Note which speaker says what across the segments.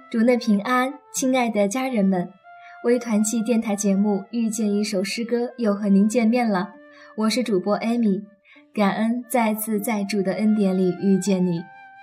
Speaker 1: 主内平安，亲爱的家人们，微团契电台节目遇见一首诗歌又和您见面了，我是主播 Amy， 感恩再次在主的恩典里遇见你。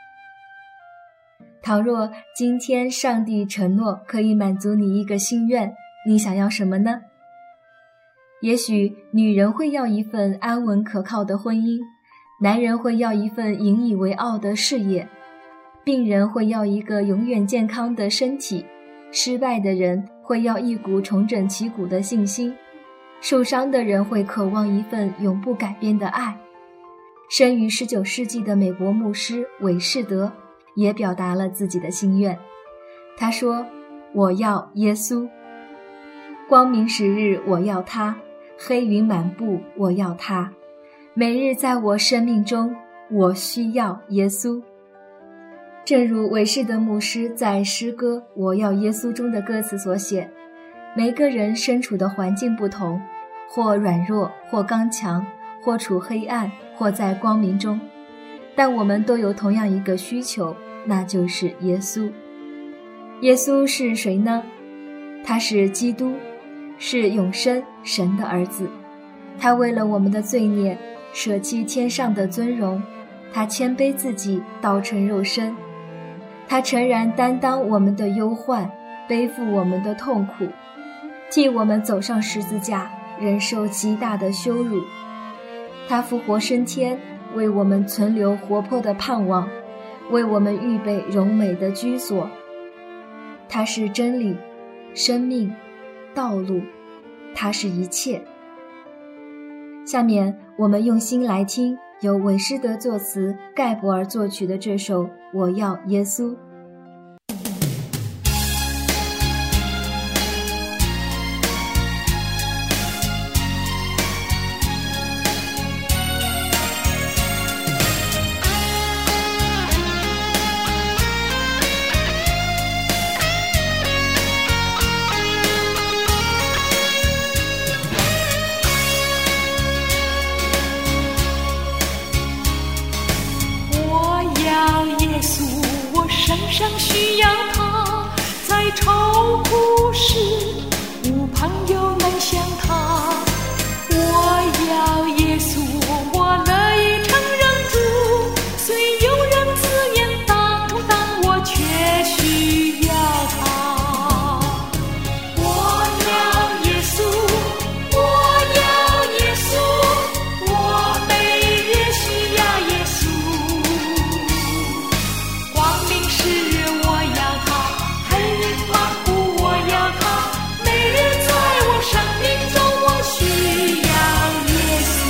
Speaker 1: 倘若今天上帝承诺可以满足你一个心愿，你想要什么呢？也许女人会要一份安稳可靠的婚姻，男人会要一份引以为傲的事业，病人会要一个永远健康的身体，失败的人会要一股重整旗鼓的信心，受伤的人会渴望一份永不改变的爱。生于19世纪的美国牧师韦士德也表达了自己的心愿，他说：我要耶稣，光明时日我要他，黑云满布我要他，每日在我生命中我需要耶稣。正如韦士德牧师在诗歌《我要耶稣》中的歌词所写，每个人身处的环境不同，或软弱，或刚强，或处黑暗，或在光明中，但我们都有同样一个需求，那就是耶稣。耶稣是谁呢？他是基督，是永生神的儿子。他为了我们的罪孽舍弃天上的尊荣，他谦卑自己，道成肉身。他诚然担当我们的忧患，背负我们的痛苦，替我们走上十字架，忍受极大的羞辱。他复活升天，为我们存留活泼的盼望，为我们预备荣美的居所。他是真理、生命、道路，他是一切。下面我们用心来听由韦士德作词，盖博尔作曲的这首《我要耶稣》。
Speaker 2: 深深需要他，在愁苦时无朋友能像他。我要耶稣，我乐意承认主，虽有人自言当头，但我却需要他。我要耶稣，我要耶稣，我每日需要耶稣。光明时日我要他，黑云漫布我要他，每日在我生命中我需要耶稣。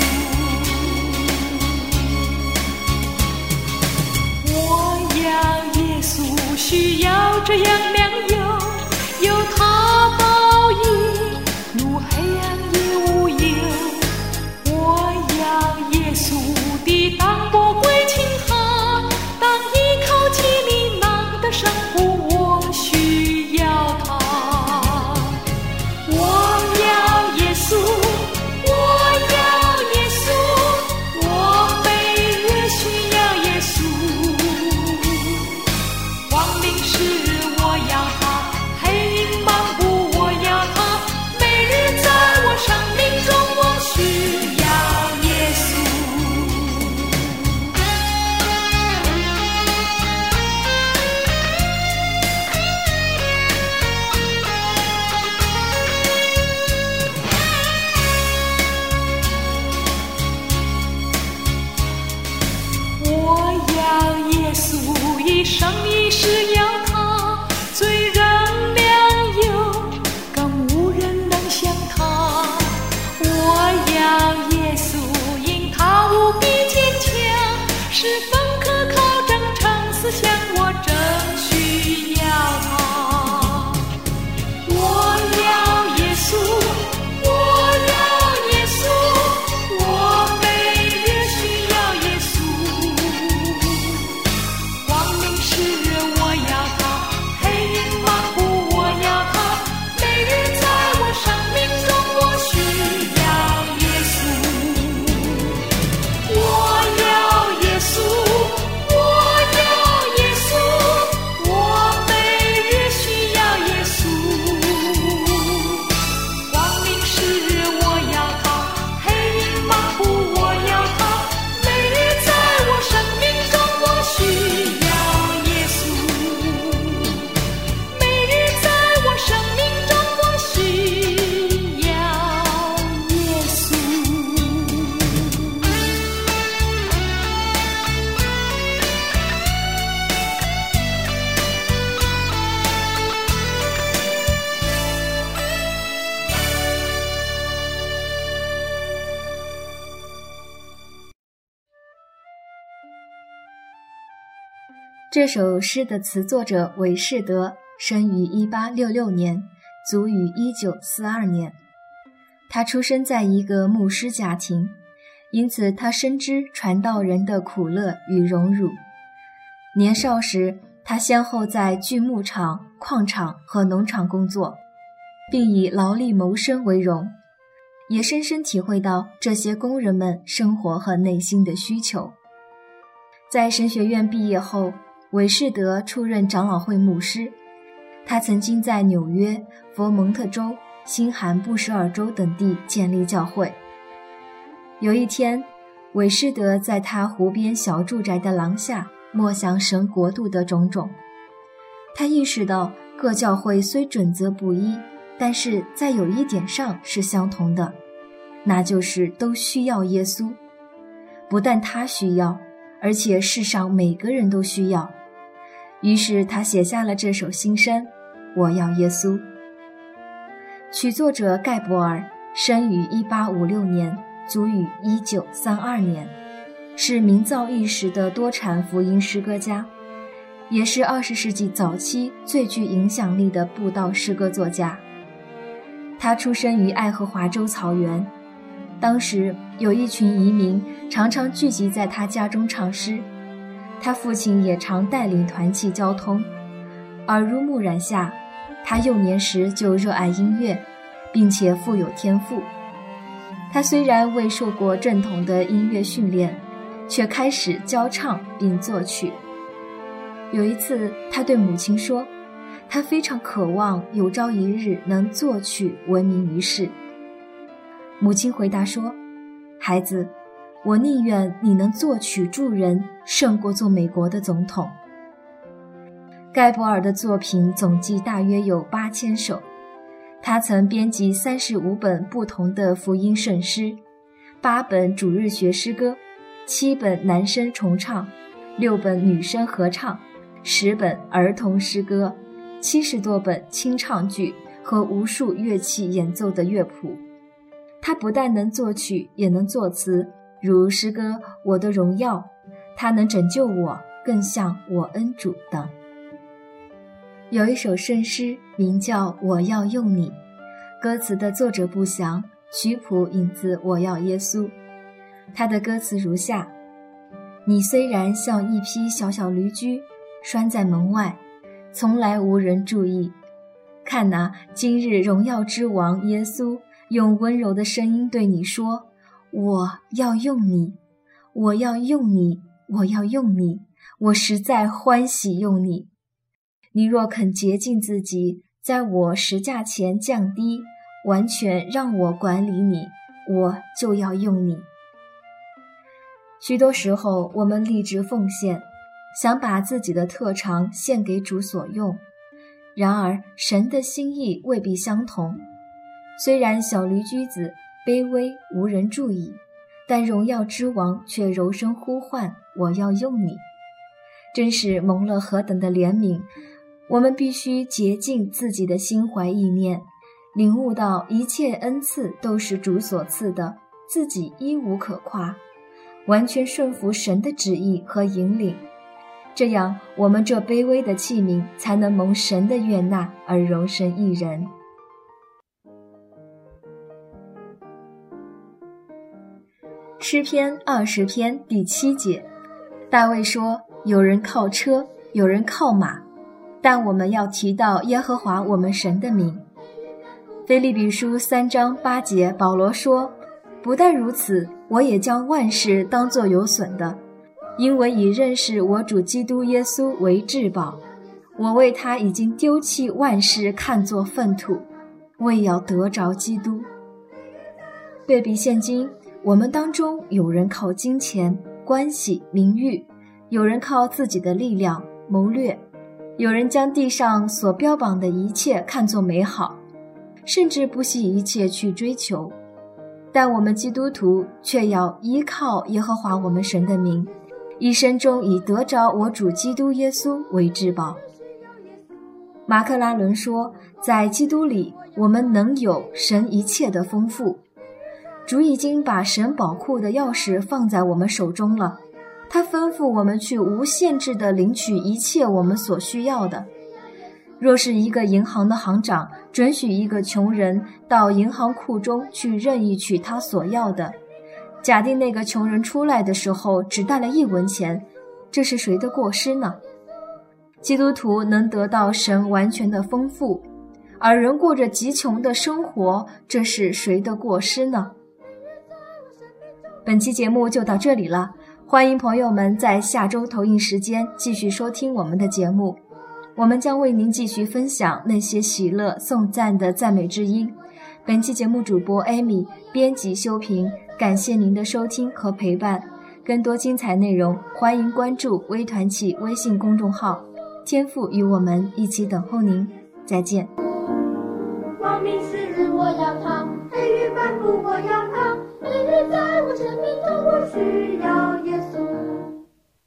Speaker 2: 我要耶稣，需要这样良友，有他保佑，路黑暗也无忧。我要耶稣抵挡魔鬼侵害，当依靠起你囊的生活，我需要他。我要耶稣，我要耶稣，我每日需要耶稣。光明时我要他，黑云漫布我要他，每日在我生命中我需要耶稣。我要耶稣，一生一世要他，最人良友，更无人能像他。我要耶稣，因他无比坚强，十分可靠，真诚思想，我真需要他。我要耶稣，我要耶稣，我每日需要耶稣。光明时我要他，黑云漫布我要他，每日在我生命中我需要耶稣。我要耶稣。
Speaker 1: 这首诗的词作者韦士德生于1866年，卒于1942年。他出生在一个牧师家庭，因此他深知传道人的苦乐与荣辱。年少时，他先后在锯木厂、矿场和农场工作，并以劳力谋生为荣，也深深体会到这些工人们生活和内心的需求。在神学院毕业后，韦士德出任长老会牧师。他曾经在纽约、佛蒙特州、新罕布什尔州等地建立教会。有一天，韦士德在他湖边小住宅的廊下默想神国度的种种。他意识到各教会虽准则不一，但是在有一点上是相同的，那就是都需要耶稣。不但他需要，而且世上每个人都需要。于是他写下了这首新诗《我要耶稣》。曲作者盖博尔生于1856年，卒于1932年，是名噪一时的多产福音诗歌家，也是20世纪早期最具影响力的布道诗歌作家。他出生于爱荷华州草原，当时有一群移民常常聚集在他家中唱诗，他父亲也常带领团契交通。耳濡目染下，他幼年时就热爱音乐，并且富有天赋。他虽然未受过正统的音乐训练，却开始教唱并作曲。有一次，他对母亲说，他非常渴望有朝一日能作曲闻名于世。母亲回答说，孩子，我宁愿你能作曲助人，胜过做美国的总统。盖博尔的作品总计大约有8000首，他曾编辑35本不同的福音圣诗，8本主日学诗歌，7本男声重唱，6本女声合唱，10本儿童诗歌，70多本清唱剧和无数乐器演奏的乐谱。他不但能作曲，也能作词，如诗歌《我的荣耀》，他能拯救我，更像我恩主等。有一首圣诗名叫《我要用你》，歌词的作者不详，曲谱引自《我要耶稣》。他的歌词如下：你虽然像一匹小小驴驹，拴在门外，从来无人注意，看哪，今日荣耀之王耶稣用温柔的声音对你说，我要用你，我要用你，我要用你，我实在欢喜用你。你若肯洁净自己，在我十架前降低，完全让我管理你，我就要用你。许多时候，我们立志奉献，想把自己的特长献给主所用，然而神的心意未必相同。虽然小驴驹子卑微无人注意，但荣耀之王却柔声呼唤，我要用你。真是蒙了何等的怜悯！我们必须洁净自己的心怀意念，领悟到一切恩赐都是主所赐的，自己一无可夸，完全顺服神的旨意和引领。这样，我们这卑微的器皿才能蒙神的悦纳而荣神益人。诗篇20篇第7节，大卫说，有人靠车，有人靠马，但我们要提到耶和华我们神的名。腓立比书3章8节，保罗说，不但如此，我也将万事当作有损的，因为以认识我主基督耶稣为至宝，我为他已经丢弃万事，看作粪土，为要得着基督。对比现今，我们当中有人靠金钱、关系、名誉，有人靠自己的力量、谋略，有人将地上所标榜的一切看作美好，甚至不惜一切去追求。但我们基督徒却要依靠耶和华我们神的名，一生中以得着我主基督耶稣为至宝。马克拉伦说，在基督里我们能有神一切的丰富。主已经把神宝库的钥匙放在我们手中了， 他吩咐我们去无限制地领取一切我们所需要的。若是一个银行的行长准许一个穷人到银行库中去任意取他所要的，假定那个穷人出来的时候只带了1文钱，这是谁的过失呢？基督徒能得到神完全的丰富，而人过着极穷的生活，这是谁的过失呢？本期节目就到这里了，欢迎朋友们在下周投影时间继续收听我们的节目。我们将为您继续分享那些喜乐颂赞的赞美之音。本期节目主播 Amy， 编辑修平，感谢您的收听和陪伴。更多精彩内容，欢迎关注微团契微信公众号，天父与我们一起等候您。再见。
Speaker 3: 光明是日我要它，黑夜反复我要它，日日在我生命中我需要耶